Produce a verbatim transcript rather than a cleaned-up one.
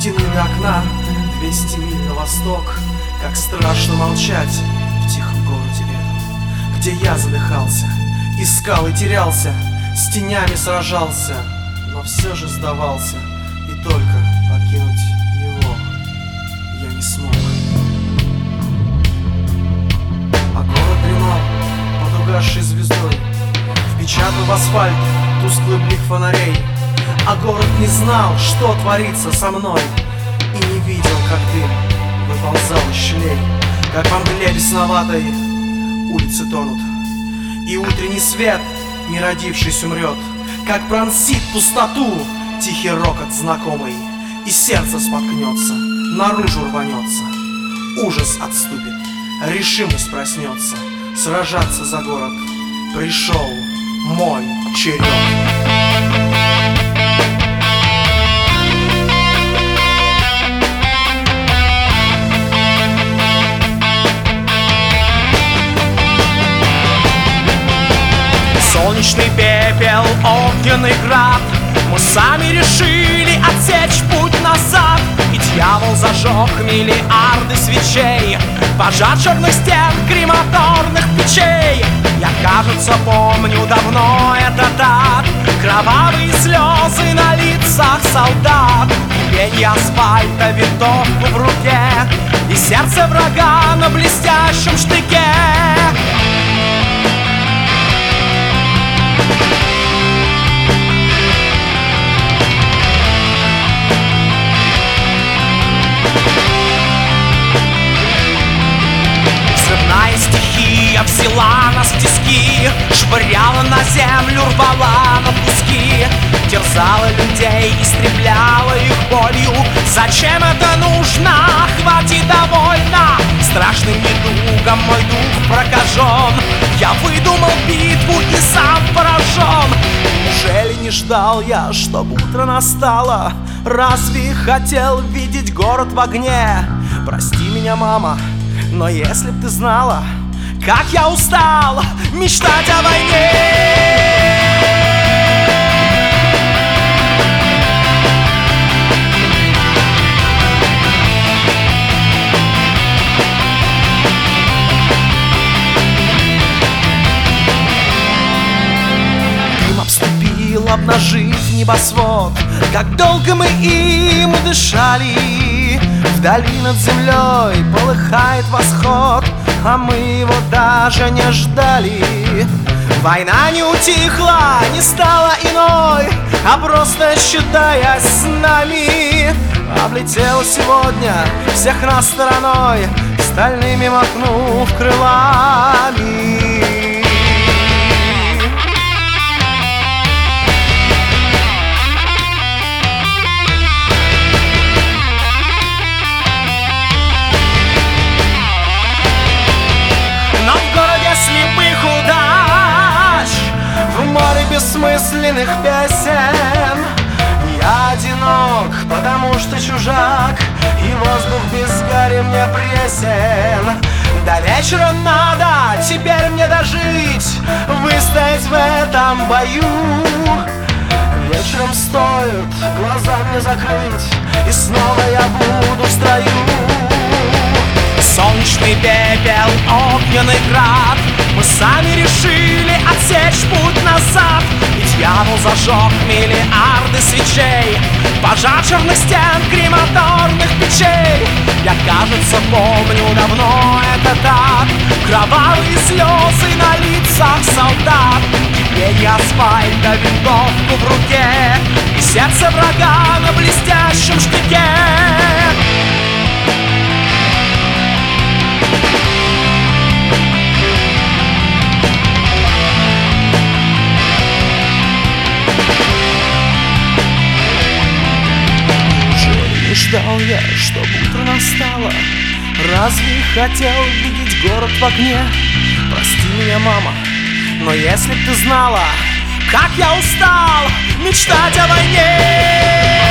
стены до окна, двести миль на восток. Как страшно молчать в тихом городе летом, где я задыхался, искал и терялся, с тенями сражался, но все же сдавался, и только покинуть его я не смог. А город дремал под угасшей звездой, впечатан в асфальт тусклый блик фонарей. А город не знал, что творится со мной, и не видел, как дым выползал из щелей, как во мгле бесноватой улицы тонут, и утренний свет, не родившись, умрет, как пронзит пустоту тихий рокот знакомый, и сердце споткнется, наружу рванется, ужас отступит, решимость проснется. Сражаться за город пришел мой черед. Солнечный пепел, огненный град, мы сами решили отсечь путь назад. И дьявол зажег миллиарды свечей, пожар черных стен, крематорных печей. Я, кажется, помню давно этот ад, кровавые слезы на лицах солдат, кипенье асфальта, винтовку в руке и сердце врага на блестящем штыке. Взрывная стихия взяла нас в тиски, швыряла на землю, рвала на куски, терзала людей, истребляла их болью. Зачем это нужно? Хватит, довольно. Страшным недугом мой дух прокажен, я выдумал битву и сам поражен. Неужели не ждал я, чтоб утро настало? Разве хотел видеть город в огне? Прости меня, мама, но если б ты знала, как я устал мечтать о войне. Дым обступил, обнажив небосвод, как долго мы им дышали. Вдали над землей полыхает восход, а мы его даже не ждали. Война не утихла, не стала иной, а просто, считаясь с нами, облетела сегодня всех нас стороной, стальными махнув крылами. Слепых удач, в море бессмысленных песен я одинок, потому что чужак, и воздух без гари мне пресен. До вечера надо теперь мне дожить, выстоять в этом бою. Вечером стоит глаза мне закрыть, и снова я буду в строю. Солнечный пепел, огненный град, мы сами решили отсечь путь назад. И дьявол зажег миллиарды свечей, пожар черных стен, крематорных печей. Я, кажется, помню давно этот ад, кровавые слезы на лицах солдат, кипенье асфальта, винтовку в руке и сердце врага на блестящем штыке. Не ждал я, чтоб утро настало, разве хотел видеть город в огне? Прости меня, мама, но если б ты знала, как я устал мечтать о войне.